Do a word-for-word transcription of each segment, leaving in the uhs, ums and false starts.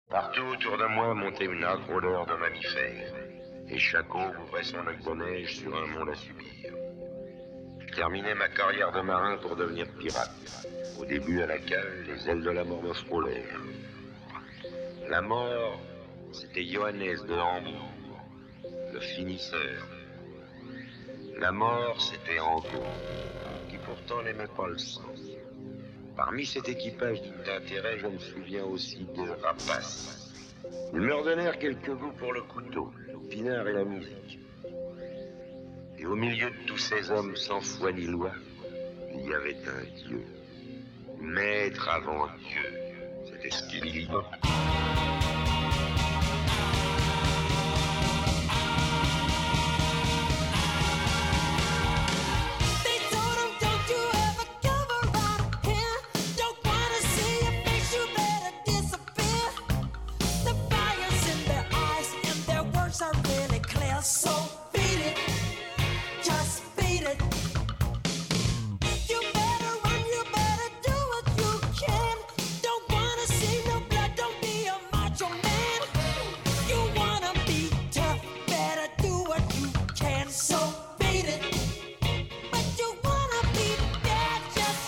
Partout autour de moi montait une âcre odeur de mammifères, et chaque eau ouvrait son lac de neige sur un monde à subir. Je terminais ma carrière de marin pour devenir pirate. Au début, à la cale, les ailes de la mort me frôlèrent. La mort, c'était Johannes de Hambourg, le finisseur. La mort, c'était Angot, qui pourtant n'aimait pas le sang. Parmi cet équipage digne d'intérêt, je me souviens aussi de Rapace. Ils me redonnèrent quelques goûts pour le couteau, le pinard et la musique. Et au milieu de tous ces hommes sans foi ni loi, il y avait un Dieu. Maître avant Dieu, c'était ce qu'il dit. So beat it, just beat it. You better run, you better do what you can. Don't wanna see no blood, don't be a macho man. You wanna be tough, better do what you can. So beat it, but you wanna be bad, just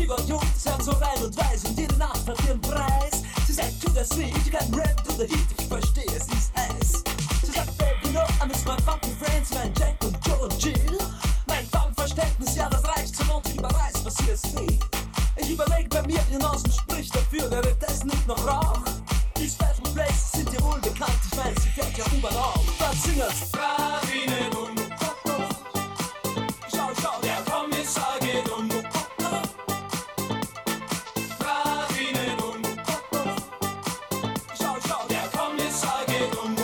Sie war jung, das Herz so rein und weiß und jede Nacht hat ihren Preis. Sie sagt, to the sweet, you can rap to the heat, ich verstehe, sie ist heiß. Sie sagt, baby, no, I miss my funky friends, mein Jack und Joe und Jill. Mein Verständnis, ja, das reicht zur Not, überreißt, was hier ist nie. Ich überleg bei mir, ihr Nasen spricht dafür, der wird das nicht noch Rauch. Die Special Places sind dir wohl bekannt, ich mein, sie fährt ja U-Bahn auf. Das Singers, Pravine und schau, schau, der Kommissar geht um. Pravine und schau, schau, der Kommissar geht um.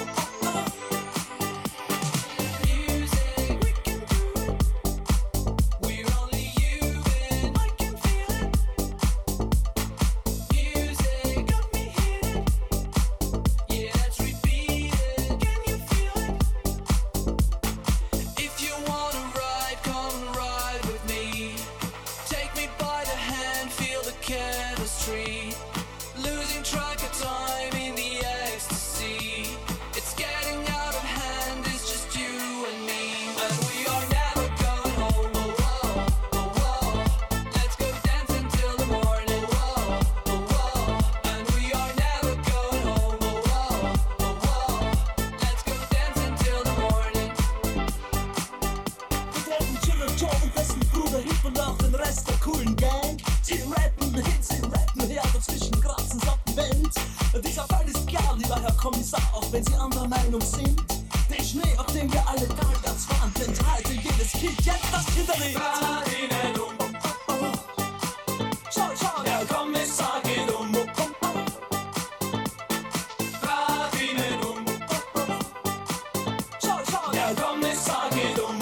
Wenn sie anderer Meinung sind, den Schnee, auf dem wir alle Talgarts fahren, enthalte jedes Kind jetzt das Hinterlied. Schau, schau, der Kommissar geht um. Schau, schau, der Kommissar geht um.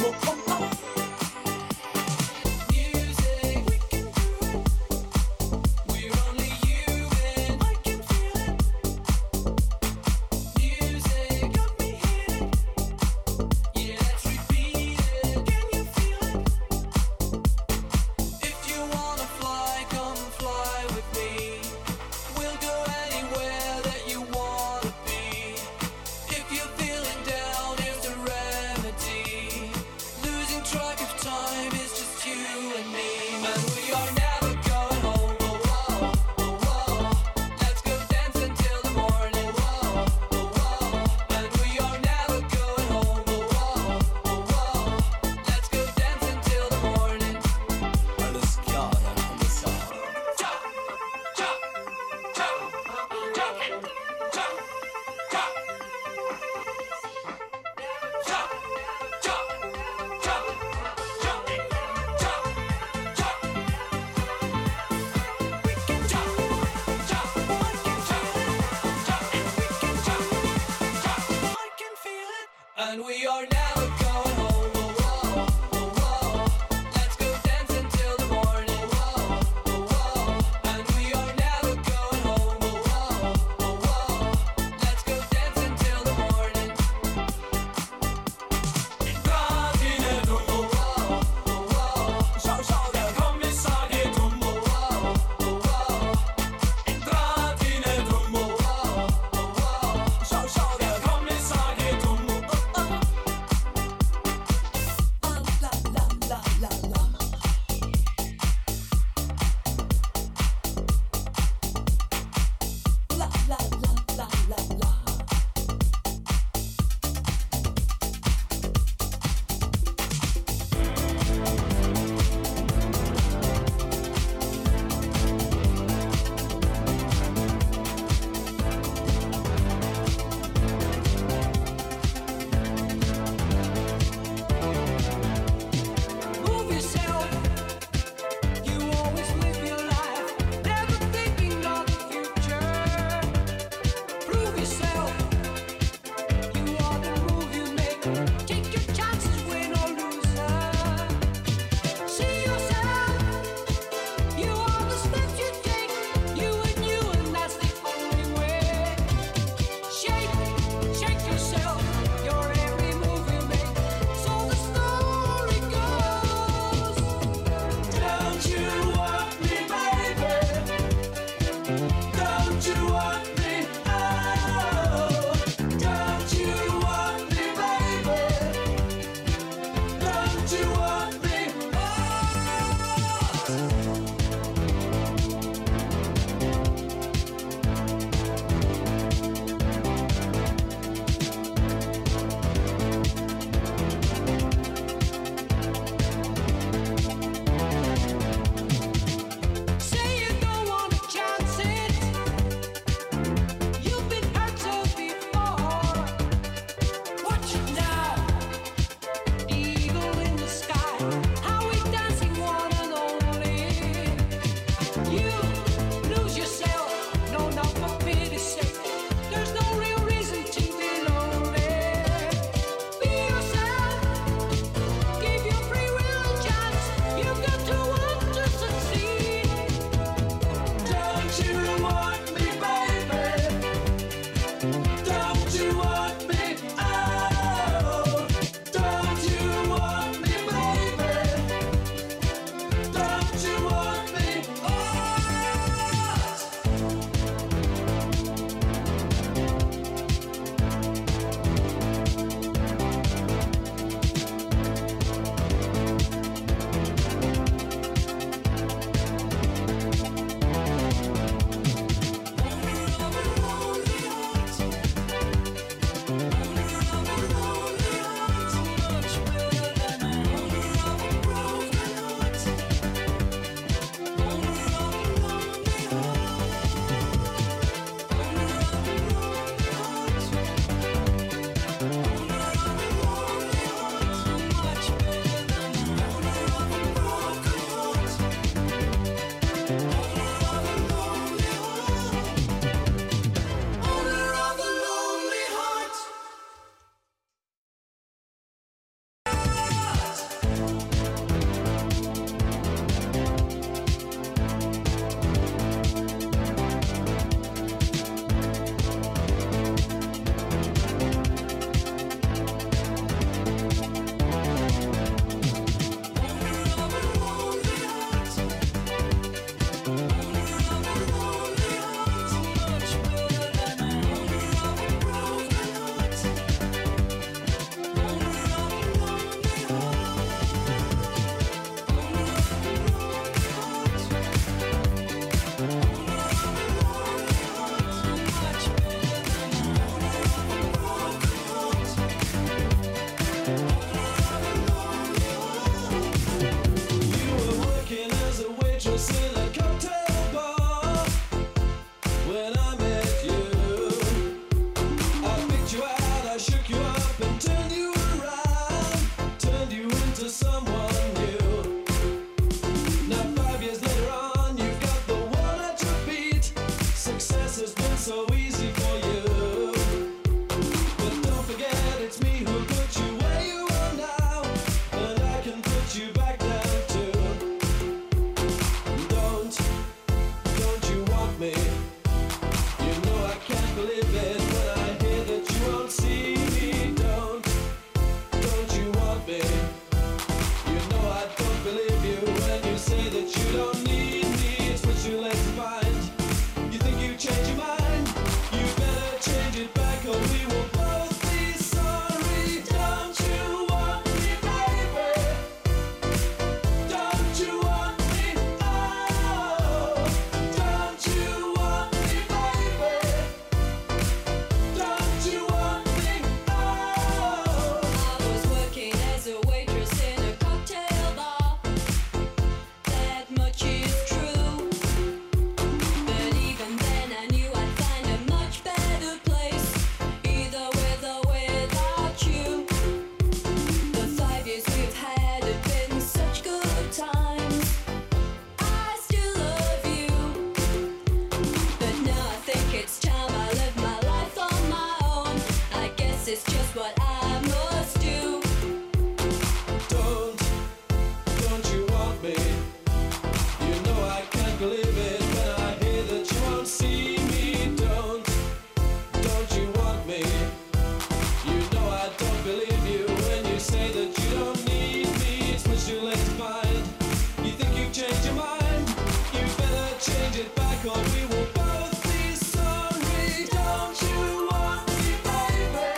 believe it when I hear that you won't see me. Don't, don't you want me? You know I don't believe you when you say that you don't need me. It's much too late to find. You think you've changed your mind? You better change it back or we will both be sorry. Don't you want me, baby?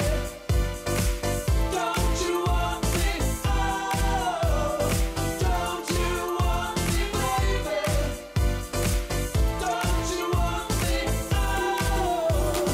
Don't you want me? Oh, don't you want me, baby? Don't you want me? Oh.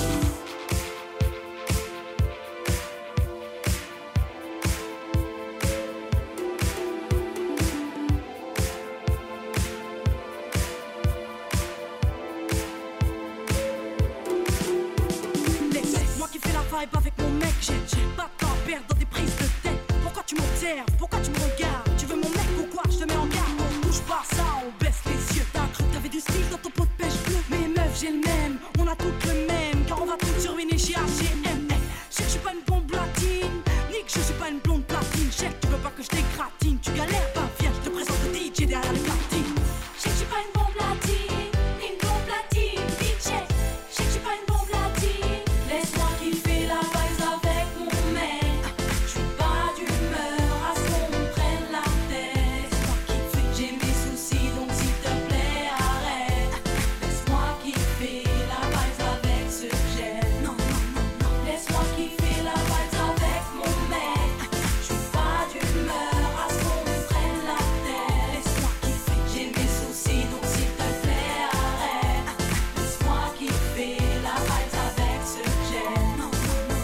Laisse-moi qui fais la vibe avec mon mec. J'ai j'ai pas de temps à perdre dans des prises de tête. Pourquoi tu m'observes? Pourquoi tu me regardes? Tu veux mon mec ou quoi? Je te mets en garde. On touche pas ça, on baisse les yeux. T'as cru que t'avais du style dans ton pot de pêche bleu. Mais meuf, j'ai le même, on a toutes le même. Car on va tout sur une H G M. Je sais que je suis pas une bombe latine, ni que je suis pas une blonde platine. Je sais que tu veux pas que je t'égratine. Tu galères, bah viens, je te présente le D J derrière les platines. Je sais que je suis pas une bombe latine, ni une bombe latine, D J. Je sais que je suis pas une bombe latine. Laisse-moi kiffer la vibe avec mon mec. Je suis pas d'humeur à ce qu'on me prenne la tête. Laisse-moi kiffer, j'ai mes soucis donc s'il te plaît arrête. Laisse-moi kiffer la vibe avec ce que j'aime. Non, non, non, non. Laisse-moi kiffer la vibe avec mon mec. Je suis pas d'humeur à ce qu'on me prenne la tête. Laisse-moi kiffer, j'ai mes soucis donc s'il te plaît arrête. Laisse-moi kiffer la vibe avec ce que j'aime. Non, non, non,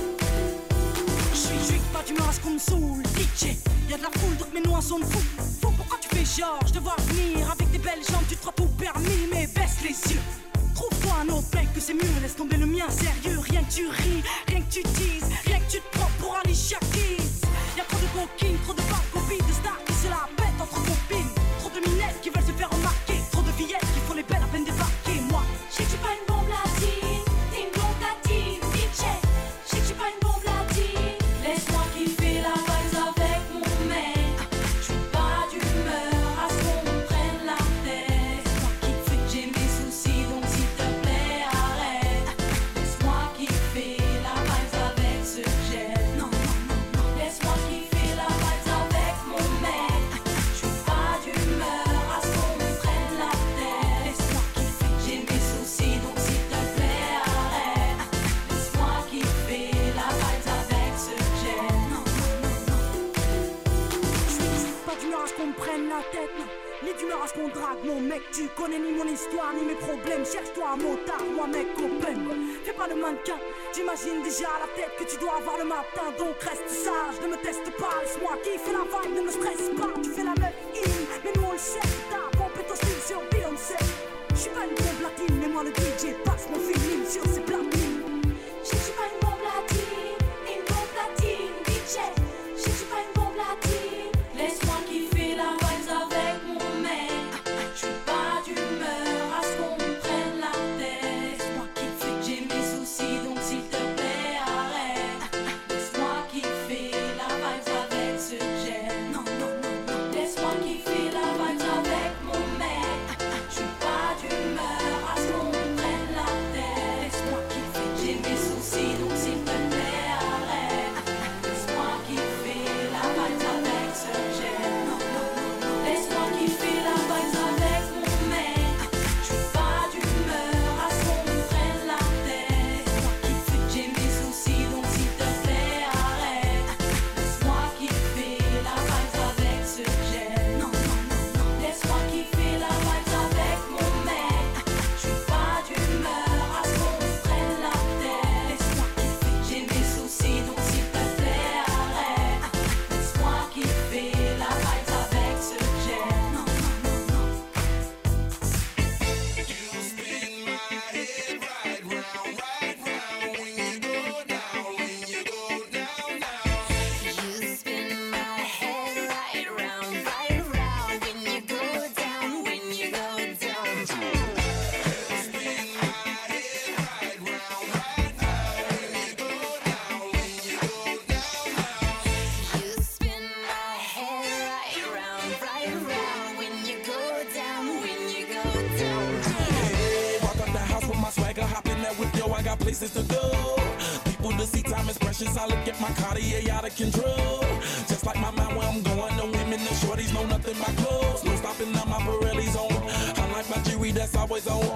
non. Je suis je suis pas d'humeur à ce qu'on me saoule. D J, y'a de la foule, donc mes noix sont de fou. Fou, pourquoi tu fais genre? Je te vois venir avec tes belles jambes, tu te crois tout permis, mais baisse les yeux. Trouve-toi un autre mec que c'est mieux, laisse tomber le mien sérieux. Rien que tu ris, rien que tu teases, rien que tu te prends pour Alicia Keys. Y'a trop de coquines, trop de bad copies, de stars qui se la pètent entre copines. Trop de minettes qui veulent se faire remarquer, trop de fillettes qui font les belles à peine débarquer. Moi, Je sais que je suis pas une bombe latine, ni une bombe latine, D J. Je sais que je suis pas une bombe latine. Laisse-moi kiffer la vibe avec mon mec. Je suis pas d'humeur à ce qu'on me prenne la tête. Laisse-moi kiffer, j'ai mes soucis donc s'il te plaît arrête. Laisse-moi kiffer la vibe avec ce que j'aime. Non, non, non, non. Laisse-moi kiffer la vibe avec mon mec. Je suis pas d'humeur à ce qu'on me prenne la tête. Laisse-moi kiffer, j'ai mes soucis donc s'il te plaît arrête. Laisse-moi kiffer la vibe avec ce que j'aime. Non, non, non, non. je suis pas d'humeur à ce qu'on me prenne la tête, non. Ni d'humeur à ce qu'on drague mon mec. Tu connais ni mon histoire ni mes problèmes. Cherche-toi un motard, moi mec open. Fais pas le mannequin, j'imagine déjà la tête que tu dois avoir le matin. Donc reste sage, ne me teste pas. Laisse-moi kiffer la vibe, ne me stresse pas. Tu fais la meuf in, mais nous on le sait. T'as pompé ton style sur Beyoncé. Je suis pas une bombe latine, mais moi le D J passe mon feeling sur ses platines. Je sais que je suis pas une bombe latine, ni une bombe latine, D J. Je sais que je suis pas une bombe latine. Laisse-moi kiffer la vibe avec mon mec. Je suis pas d'humeur à ce qu'on me prenne la tête. Laisse-moi kiffer, j'ai mes soucis donc s'il te plaît arrête. Laisse-moi kiffer la vibe avec ce que j'aime. Non, non, non, non. Laisse-moi kiffer la vibe avec mon places to go. People to see, time is precious. I look at my Cartier out of control. Just like my mind where I'm going. The women, the shorties know nothing but clothes. No stopping on my Pirelli's on. I like my jewelry that's always on.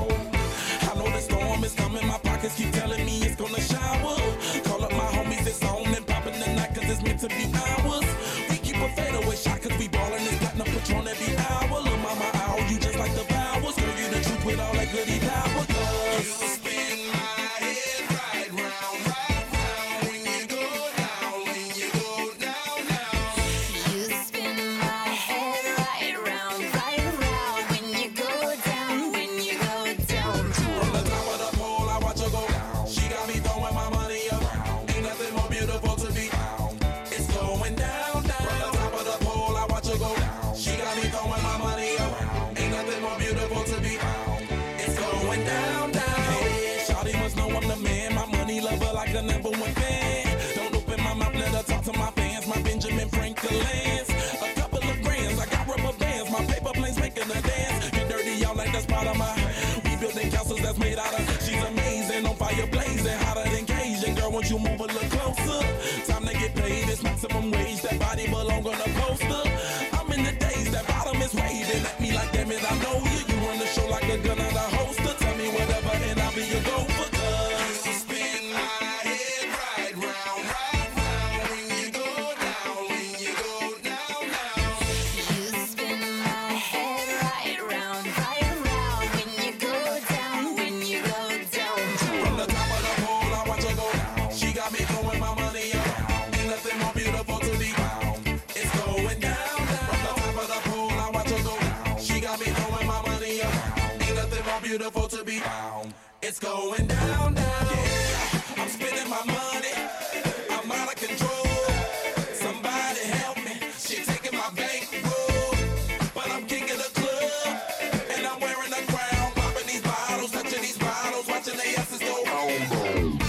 I know the storm is coming. My pockets keep telling me it's gonna shower. Call up my homies, it's on and popping the night cause it's meant to be ours. We keep a fadeaway shot cause we ballin' this platinum Patron every hour. Lil' mama, I owe you just like the vowels. Girl, you the truth with all that goody power. Cause you spin my head right round, right round. When you go down, when you go down, down. You spin my head right round, right round. When you go down, when you go down. From the top of the pole, I watch her go down. She got me throwing my money up. Ain't nothing more beautiful to be. It's going down, down. From the top of the pole, I watch her go down. She got me throwing my money up. Ain't nothing more beautiful to be. It's going down, down. Hey, shawty must know I'm the man. My money lover like the number one fan. Don't open my mouth, let her talk to my fans. My Benjamin Franklin's. A couple of grands, I got rubber bands. My paper planes making a dance. Get dirty, y'all like that's part of my. We building castles that's made out of. She's amazing, on fire blazing, hotter than Cajun. Girl, won't you move a little closer? Time to get paid, it's maximum wage. That body belong on a poster. I'm in the days, that bottom is waving at me like, damn it, I know you. You run the show like a gun on a holster. Tell me whatever and I'll be your gopher. Cause you spin my head right round, right round. When you go down, when you go down, down. You spin my head right round, right round. When you go down, when you go down. From the top of the pole, I watch her go down. She got me throwing my money up. Ain't nothing more beautiful to be. It's going down, down. From the top of the pole, I watch her go down. She got me throwing my money up. Ain't nothing more beautiful to be. It's going down, down. Yeah, I'm spending my money. I'm out of control. Somebody help me. She taking my bankroll. But I'm king of the club. And I'm wearing a crown. Popping these bottles, touching these bottles, watching they asses go home.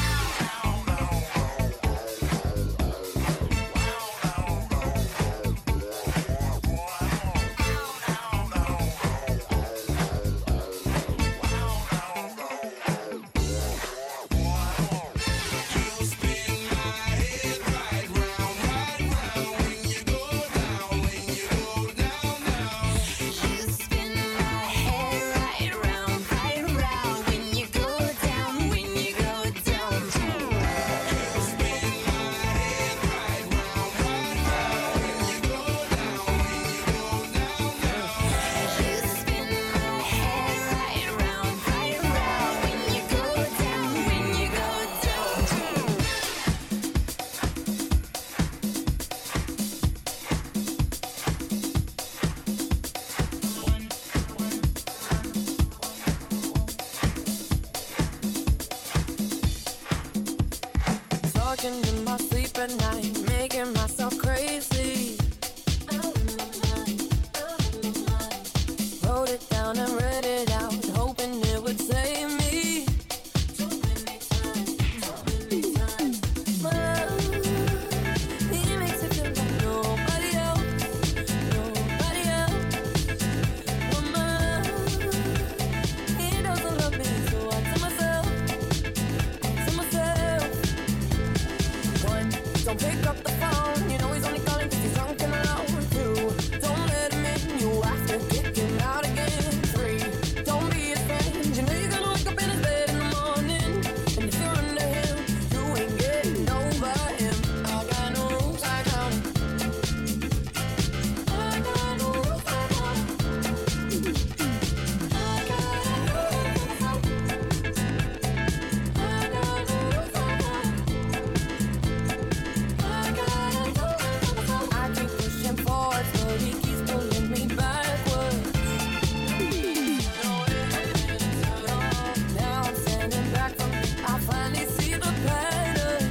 You spin my head right round, right round. When you go down, when you go down, down. You spin my head right round, right round. When you go down, when you go down. You spin my head right round, right round. When you go down, when you go down, down. You spin my head right round, right round. When you go down, when you go down. Talking in my sleep at night, making myself crazy. Wrote it down and read it out, hoping it would save me. My love, he makes it feel like nobody else, nobody else. But my love, he doesn't love me, so I tell myself, I tell myself. One, don't pick up the phone. You know he's only calling 'cause he's drunk and alone. Two, don't let him in. You have to kick him out again. Three, don't be his friend. You know you're gonna wake up in his bed in the morning. And if you're under him, you ain't getting over him. I got no rules, I got him. I got no rules, I got him. I got no rules, I got him. I got no rules, I got him. I keep pushing forward, but he keeps pulling me backwards. Now I'm standing back from it. I finally see the pattern.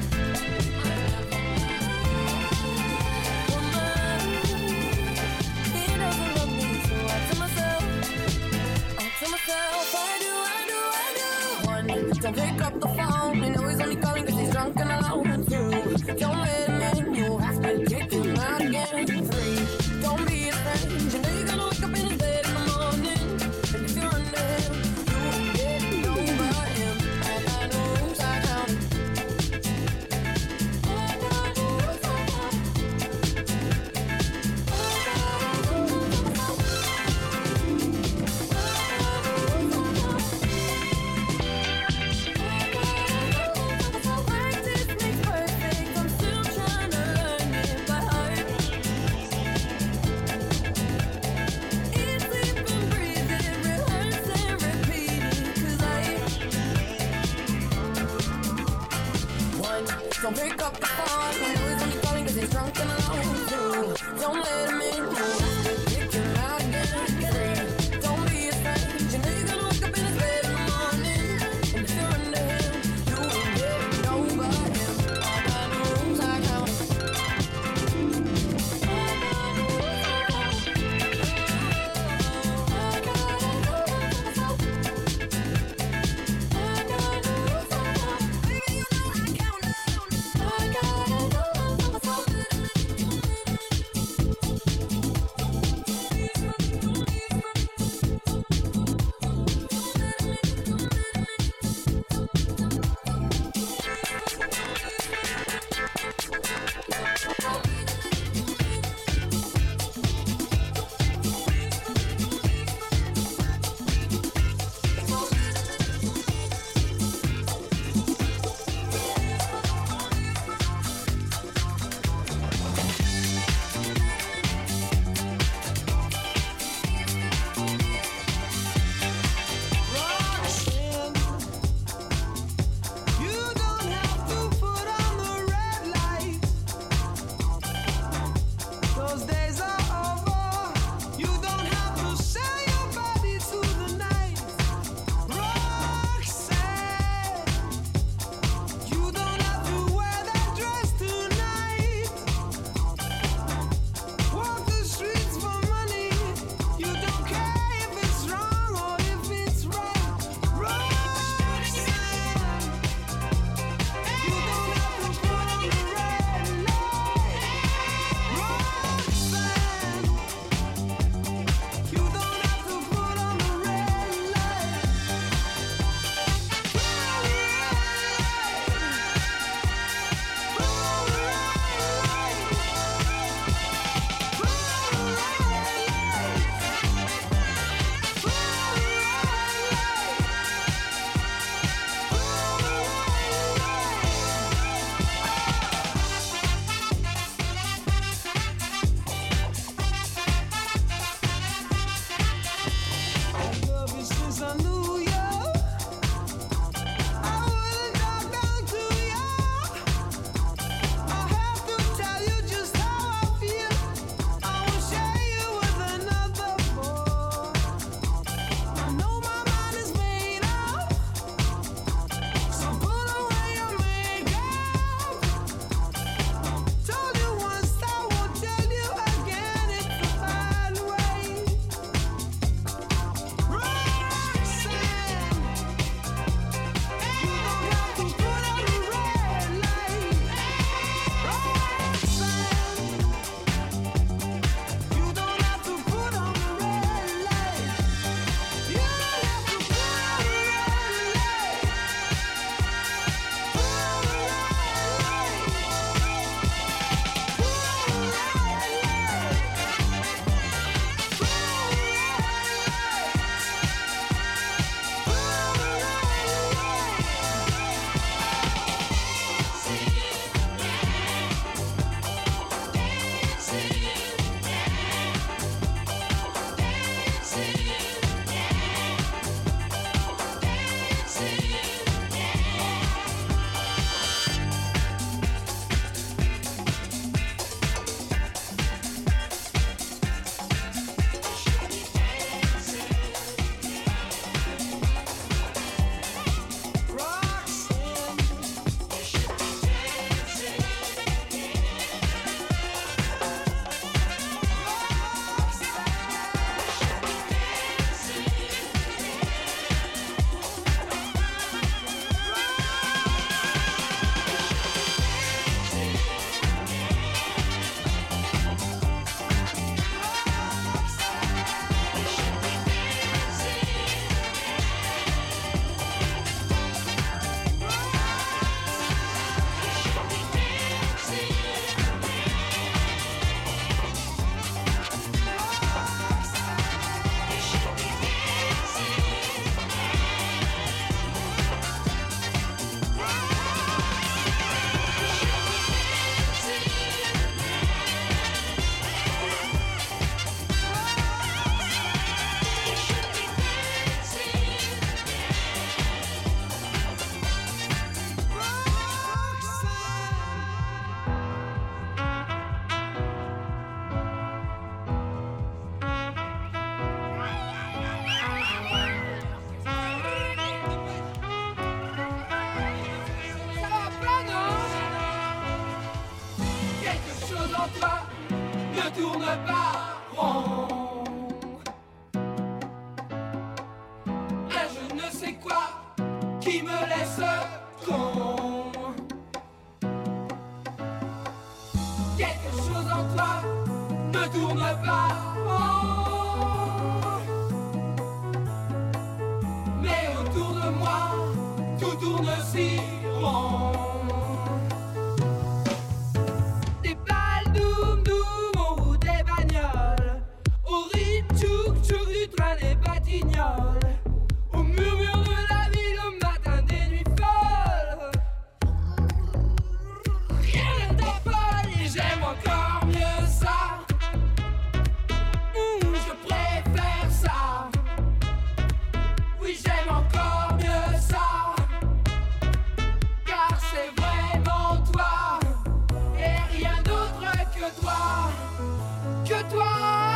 Woman, he doesn't love me, so I tell myself, I tell myself, I do, I do, I do. One, don't pick up the phone. You know he's only calling 'cause he's drunk and alone. Two, don't let him in. You have to kick him out again. Three, don't be his friend. You know you're gonna wake up in his bed in the morning. And if you're under him, you ain't getting over him. I got no rules, I got Don't pick up the phone. I know he's only calling 'cause he's drunk and alone too. Don't let him in. Kick him out and get free. Don't be afraid. You know you're gonna wake up in his bed in the morning. And if you're under him, you will get nobody. All by the rules I count. Roxanne, qui me laisse con. Quelque chose en toi ne tourne pas rond. Mais autour de moi, tout tourne si rond. Des balles doum doum au bout des bagnoles, au rythme tchouk tchouk du train des Batignolles, au murmure de la ville au matin des nuits folles. Rien ne t'affole et j'aime encore mieux ça. Mmh, je préfère ça. Oui, j'aime encore mieux ça. Car c'est vraiment toi et rien d'autre que toi. Que toi.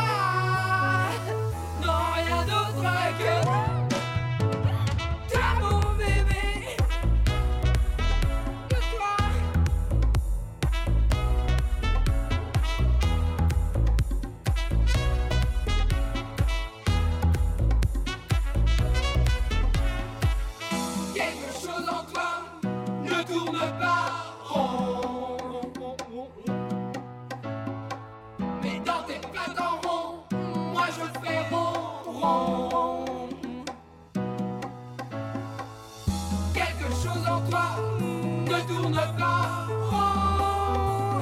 Non, rien d'autre que toi, mon bébé. Que toi. Quelque chose en toi ne tourne pas rond. Mais dans tes pattes en rond, moi je le fais rond, rond. Quelque chose en toi ne tourne pas rond.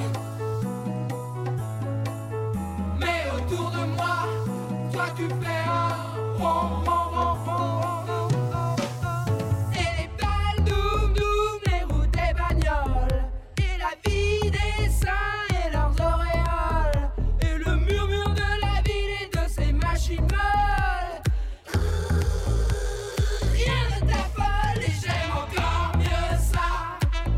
Mais autour de moi, toi tu fais un rond, rond, rond, rond, rond. Et les balles doum doum, les roues des bagnoles, et la vie des saints et leurs auréoles, et le murmure de la ville et de ses machines molles. Rien ne t'affole et j'aime encore mieux ça.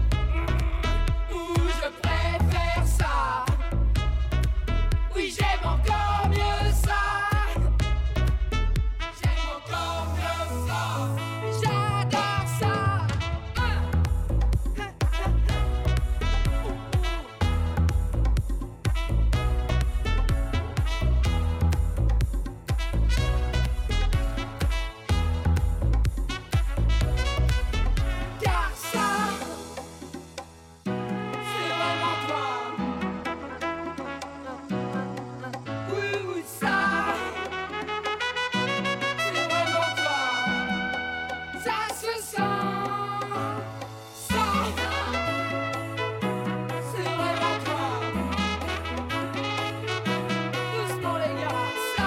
Ou je préfère ça. Oui, j'aime encore mieux ça. J'aime encore mieux ça. J'adore ça. Car ça, c'est vraiment toi. Oui, oui, ça, c'est vraiment toi. Ça se sent. Ça, c'est vraiment toi. Doucement les gars, ça,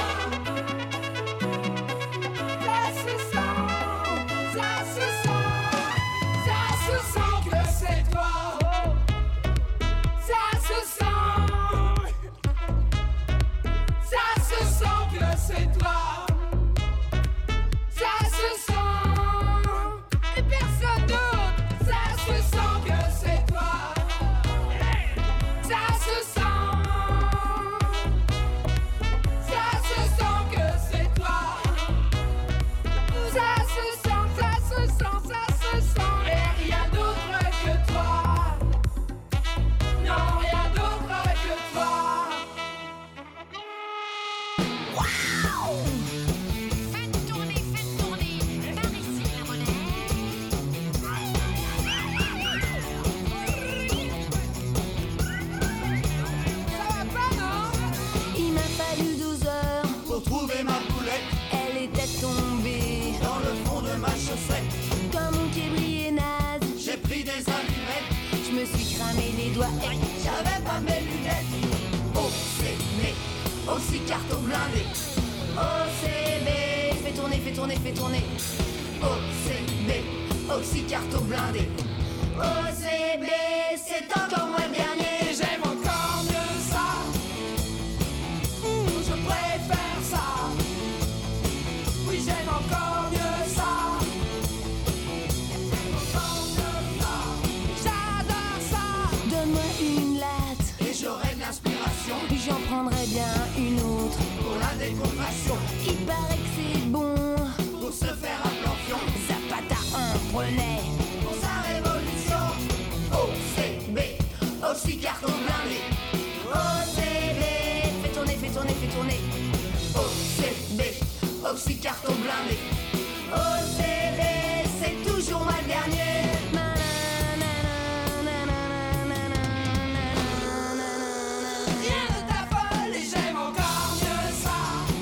ça se sent. Ça se sent. Ça se sent que c'est toi. Ça se sent. Ça se sent que c'est toi. Ça se sent. Et personne d'autre. Ça se sent que c'est toi. Ça se sent. Ça se sent que c'est toi. Ça se sent, ça se sent, ça se sent. Et rien d'autre que toi. Non, rien d'autre que toi. Faites tourner, faites tourner. Par ici, le relais. Ça va pas, non? Il m'a fallu douze heures, Pour trouver ma boulette elle était tombée. dans le fond de ma chaussette, Comme mon pied brillait naze, j'ai pris des allumettes, je me suis cramé les doigts. j'avais pas mes lunettes. Oh, c'est né, aussi carton blindé. O C B, fais tourner, fais tourner, fais tourner. Oh, c'est né, aussi carton blindé. O C B, c'est encore moi le dernier. Et j'aime encore mieux ça. Mmh, je préfère ça. Oui, j'aime encore mieux ça. J'aime encore mieux ça. J'adore ça. Donne-moi une latte, Et j'aurai de l'inspiration j'en prendrai bien une autre. pour la décoration, Il paraît que c'est bon, pour se faire un plan fion, Zapata en prenait. pour sa révolution. Oh, c'est B, aussi carton blindé. O C B, fais tourner, fais tourner, fais tourner. Oh, c'est B, aussi carton blindé. O C B, c'est toujours toujours moi le dernier. Rien ne t'affole et j'aime encore mieux ça.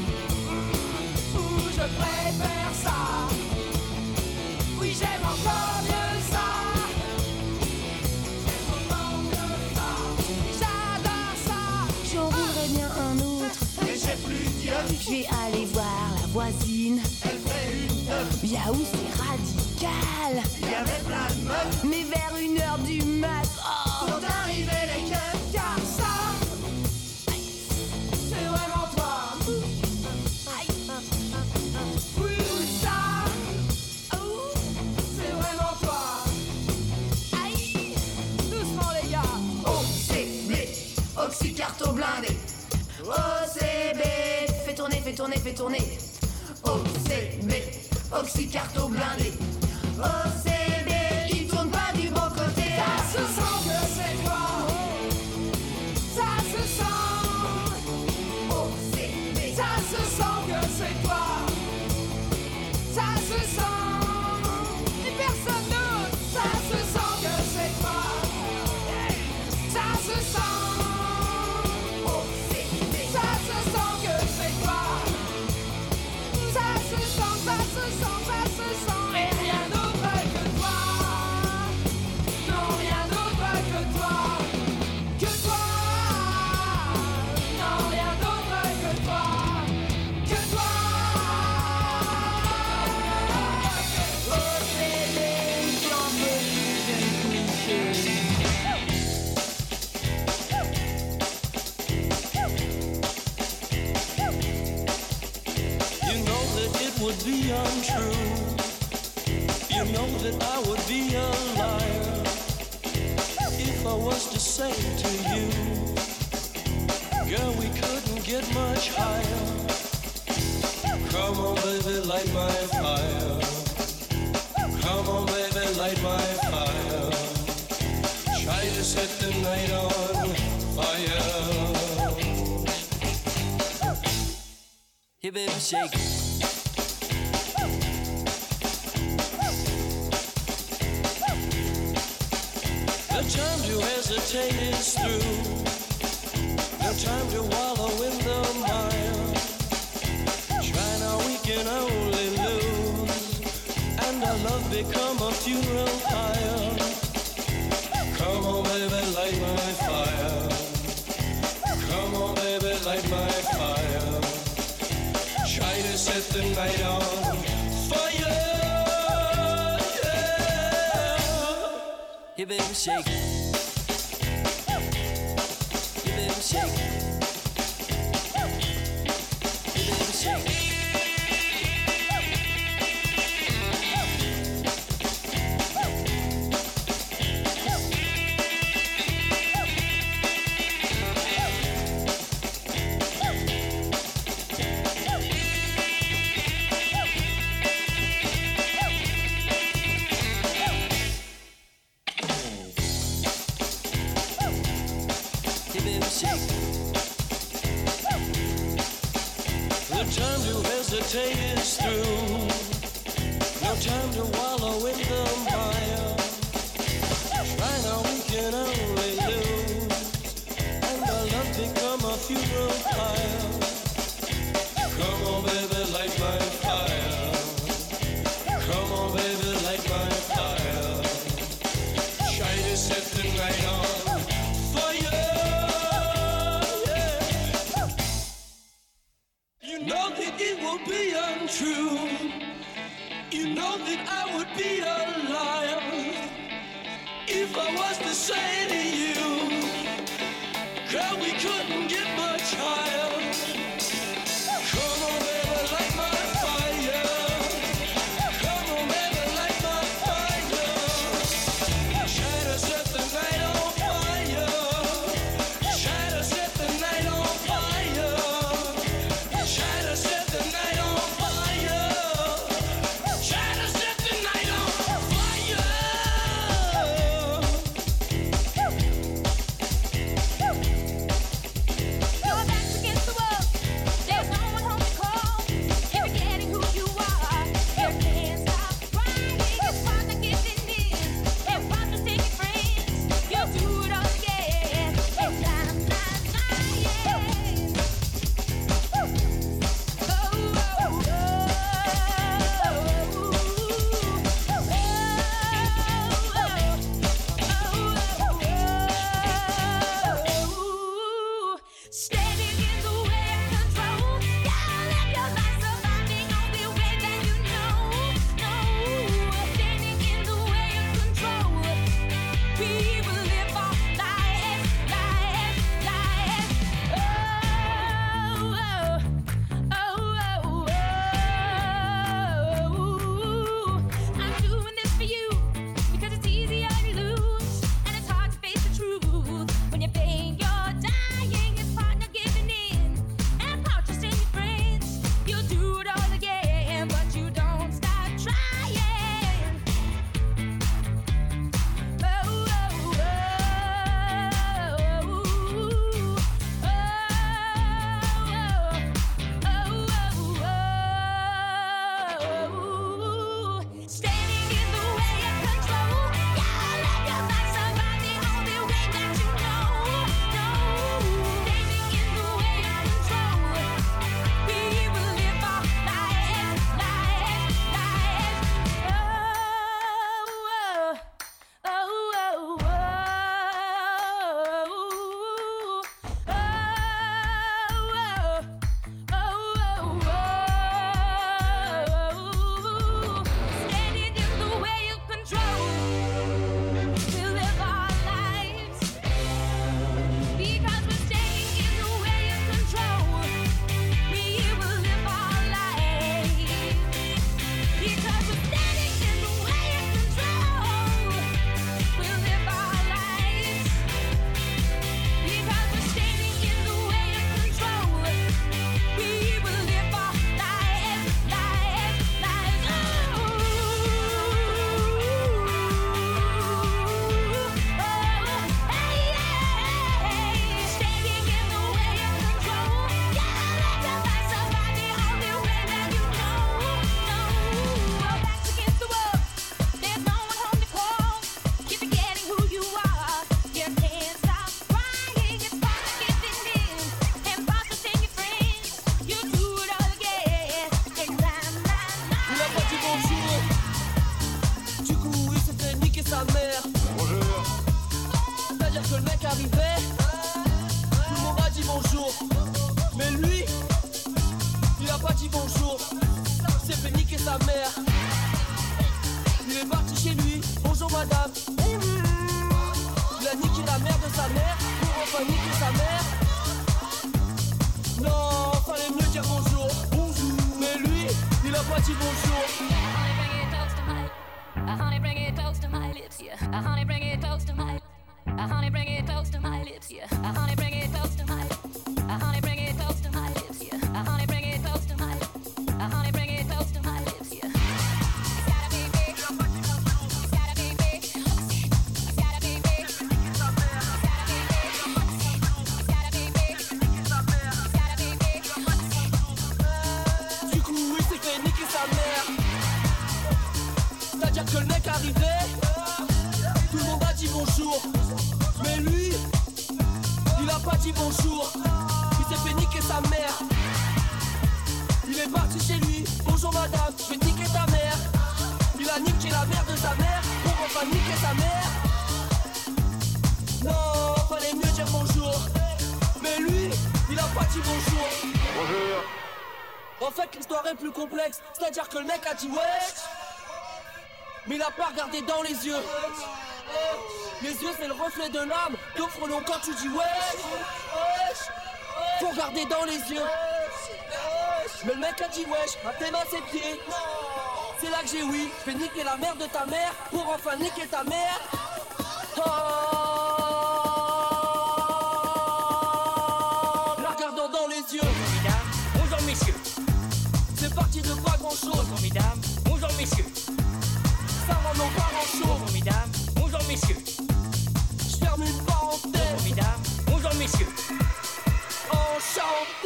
Ou je préfère ça. Oui, j'aime encore mieux ça. J'aime encore mieux ça. J'adore ça. J'en voudrais bien un autre. Mais j'ai plus Dieu. Je vais aller voir la voisine. Elle fait une teuf. Yaou, c'est radical. Il y avait plein de meufs. Mais vers une heure du mat. Oh. Sont arrivés les keufs. Car ça, c'est vraiment toi. Oui, oui, ça, c'est vraiment toi. Aïe. Doucement les gars. O C B, oxycarto blindé. O C B, fais tourner, fais tourner, fais tourner. O C B, oxycarto blindé. O C B, il tourne pas du bon côté. Ça se sent que c'est toi. Ça se sent. O C B, ça se sent que c'est toi. Ça se sent. Et personne d'autre. Ça se sent que c'est toi. Ça se sent. O C B, ça se sent que c'est toi. Ça se sent, ça se sent, ça se sent. Et rien d'autre que toi. Non, rien d'autre que toi. Que toi. Non, rien d'autre que toi. Que toi. O C B, j'en veux plus cliché. You know that it would be untrue. You know that I would be a liar if I was to say to you, girl, we couldn't get much higher. Come on, baby, light my fire. Come on, baby, light my fire. Try to set the night on fire. Hey, baby, shake it. No time to hesitate is through. No time to wallow in the mire. Try now, we can only lose. And our love become a funeral pyre. Come on, baby, light my fire. Come on, baby, light my fire. Try to set the night on fire. Yeah. Hey, baby, shake it. Hey, baby, shake it. Hey, baby, shake it. No time to hesitate is through. No time to wallow in the mire. Try now, we can only lose. And our love become a funeral pyre. Come on, baby, light my fire. Come on, baby, light my fire. Try to set the night on fire. You know that it will be untrue. You know that I would be a liar if I was to say to you, girl, we couldn't get much higher. Come on, baby, light my fire. Come on, baby, light my fire. Try to set the night on fire. Try to set the night on fire. Try to set the night on fire. Try to set the night on fire. sa mère. Il est parti chez lui, bonjour madame. Il a niqué la mère de sa mère pour enfin niquer sa mère. Non, fallait mieux dire bonjour. Bonjour. Mais lui, il a pas dit bonjour. Honey, bring it close to my lips, yeah. Honey, bring it close to my. Honey, bring it close to my lips, yeah. Honey, bring it close to my. Honey, bring it close to my lips, yeah. Honey, bring it close to my. Honey, bring it close to my lips, yeah. It's gotta be big. It's gotta be big. It's gotta be big. It's gotta be big. It's gotta be big. It's gotta be big. Du coup, il s'est fait niquer sa mère. C'est-à-dire que le mec arrivait, tout le monde a dit bonjour. Mais lui, il a pas dit bonjour. Il s'est fait niquer sa mère. Il est parti chez lui, bonjour madame, je vais niquer ta mère. Il a niqué la mère de sa mère pour enfin niquer sa mère. Non, fallait mieux dire bonjour. Mais lui, il a pas dit bonjour. Bonjour. En fait, l'histoire est plus complexe. C'est-à-dire que le mec a dit wesh, mais il a pas regardé dans les yeux. Les yeux c'est le reflet de l'âme. Donc frelon quand tu dis wesh, faut regarder dans les yeux. Mais le mec a dit wesh, tes mains ses pieds. C'est là que j'ai oui, je vais niquer la mère de ta mère pour enfin niquer ta mère. Oh, la regardant dans les yeux. Bonjour mesdames, bonjour messieurs. C'est parti de pas grand chose. Bonjour mesdames, bonjour messieurs. Ça rend nos parents chauds. Bonjour mesdames, bonjour messieurs. Je ferme une parenthèse. Bonjour mesdames, bonjour messieurs. Enchanté.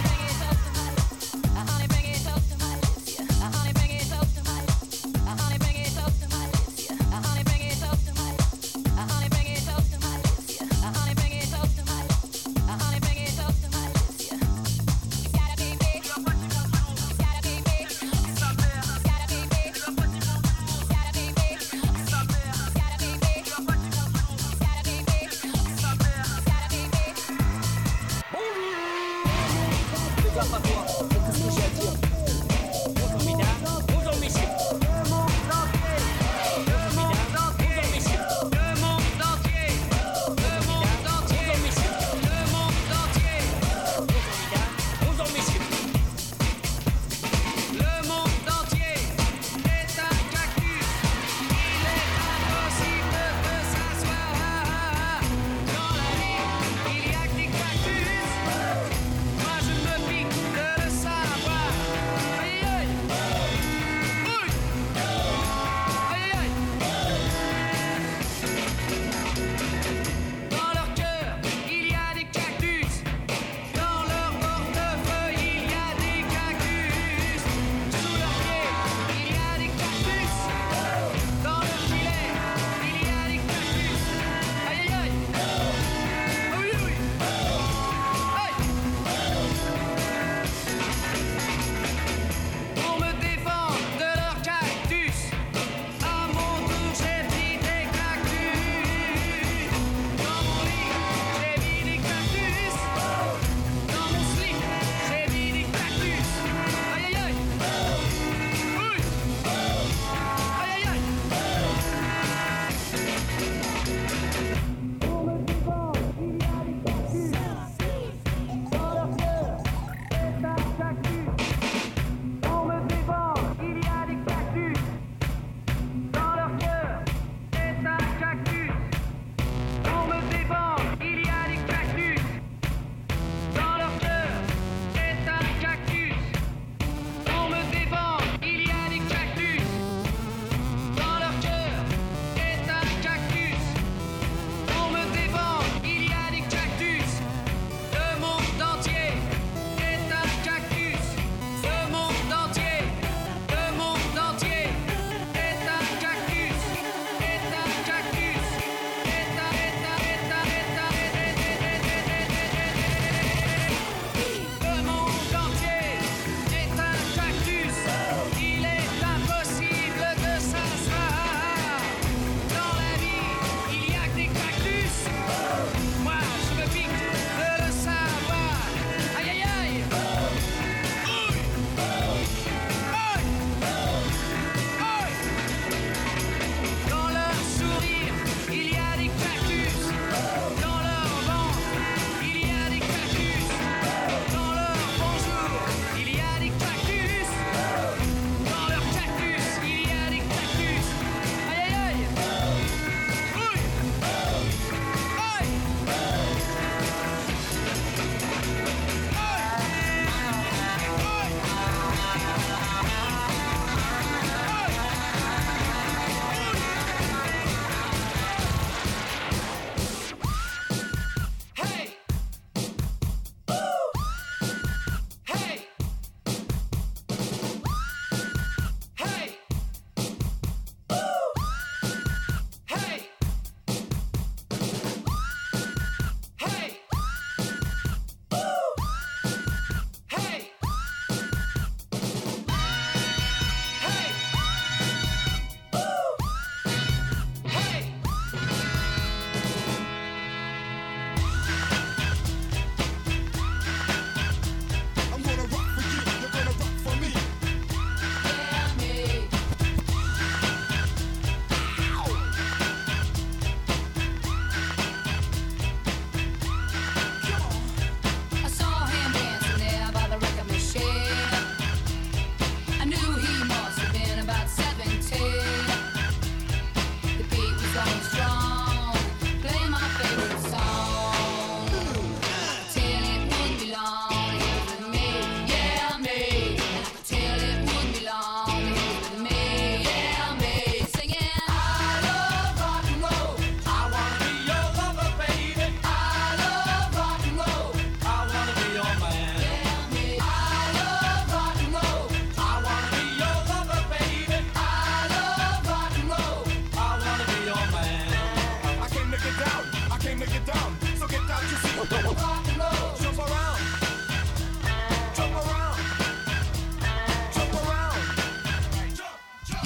Honey, bring it close to my lips, yeah. Honey, bring it close to my. Honey, bring it close to my lips, yeah. Honey, bring it close to my. Honey, bring it close to my lips, yeah. Honey, bring it close to my. Honey, bring it close to my lips, yeah. It's gotta be big. It's gotta be big. It's gotta be big. It's gotta be big. It's gotta be big.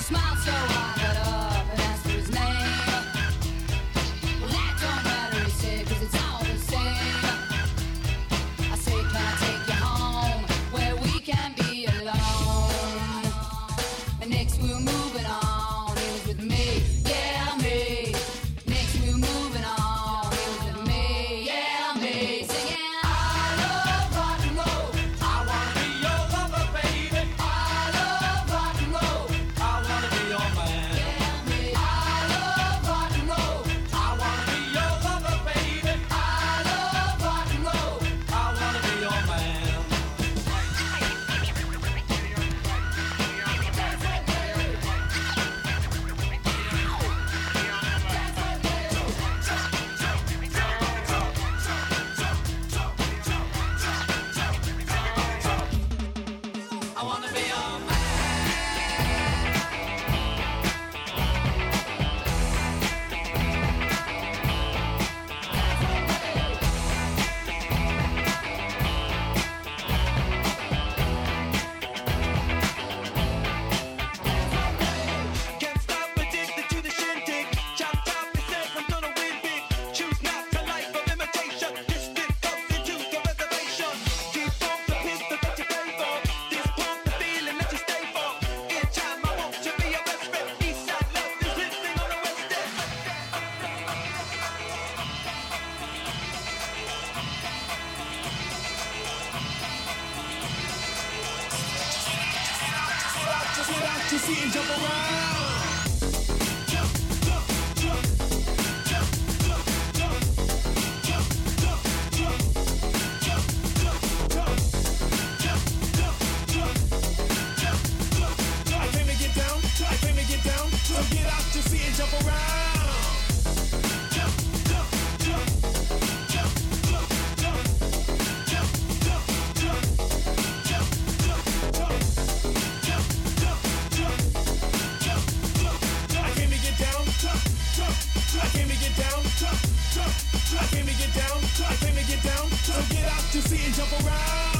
Smiled so I got up and asked for his name. Well, that don't matter, he said, 'cause it's all the same. I said, can I take you home where we can be alone? And next we were moving on, he was with me, yeah, me. Next we were moving on, he was with me, yeah, me. Singing, I love rock and roll. I wanna be your lover, baby. I love rock and roll. I wanna be your man. Yeah, me. I love rock and roll. I wanna be your lover, baby. I love rock and roll. I wanna be your man. I wanna be your man. Can't stop addicted to the shindig. Chop chop, he said I'm gonna win big. Choose not a life of imitation. This stick comes into the reservation. Keep on the pistol that you pay for. This pump the feeling that you stay for. In time I want to be your best friend. Eastside love is listening on the west end. Just get out your seat and jump around. I came to get down, I came to get down. So get out your seat and jump around. I came to get down. I came to get down. I came to get down. I came to get down. So get out your seat and jump around.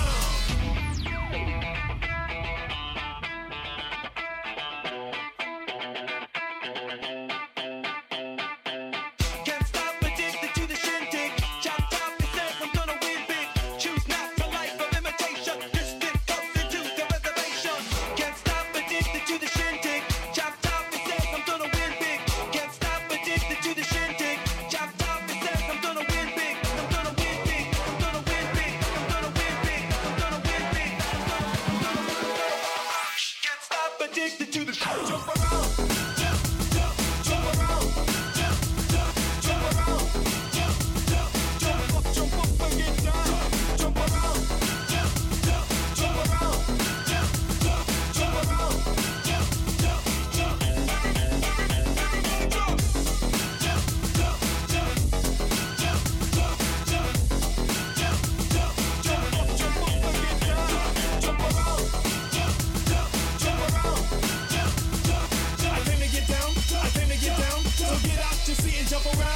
Can't stop addicted to the shindig. Chop chop, he said I'm gonna win big. Choose not a life of imitation. This stick comes into the reservation. Can't stop addicted to the shindig. Chop chop, he said I'm gonna win big. Can't stop addicted to the shindig. Chop chop, he said I'm gonna win big. I'm gonna win big. I'm gonna win big. I'm gonna win big. I'm gonna win big. I'm gonna, I'm gonna, I'm gonna. Can't stop addicted to the shindig. Jump around. Jump, jump, jump around. Jump, jump, jump around. Jump, jump, jump up, jump up and get down. Jump around. Jump, jump, jump around. Jump, jump, jump around. Jump, jump, jump. Jump, jump, jump, jump, jump, jump, jump, jump, jump, jump, jump up, jump up and get down. Jump around. Jump, jump, jump around. Jump, jump, jump. I came to get down. I came to get down. So get out your seat and jump around.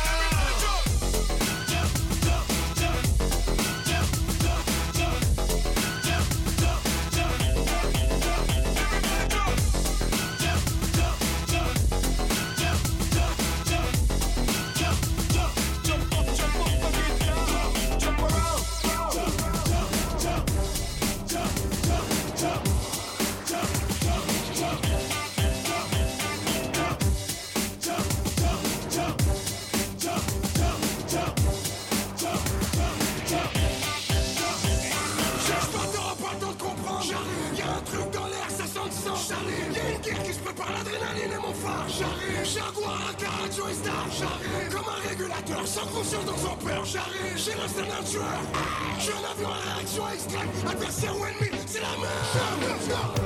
Cherche pas, t'auras pas le temps de comprendre. J'arrive, y'a un truc dans l'air, ça sent le sang. J'arrive, y'a une guerre qui se prépare, l'adrénaline est mon phare. J'arrive, Jaguar, un radio et star. J'arrive, comme un régulateur, sans conscience donc sans peur. J'arrive, j'ai l'instinct d'un tueur. J'ai un avion à réaction extrême. Adversaire ou ennemi, c'est la même.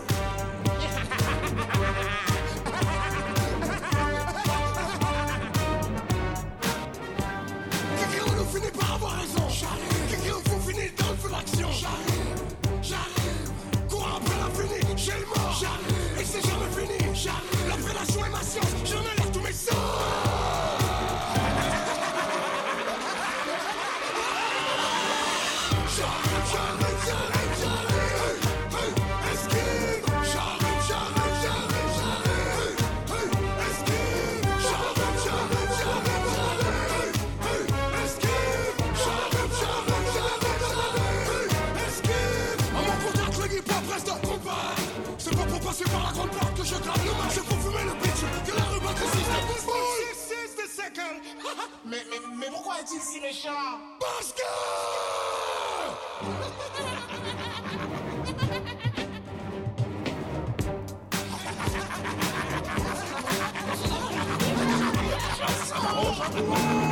Quelqu'un nous finit par avoir raison. J'arrive, quelqu'un nous finit dans le feu d'action. J'arrive, j'arrive, cours après l'infini, j'ai le mort. J'arrive, et c'est jamais fini. J'arrive, la prédation est ma science, j'en ai l'air tous mes sens. J'arrive, j'arrive, j'arrive, j'arrive. Hey, hey, esquive. pourquoi est-il si méchant? Parce que... Oh,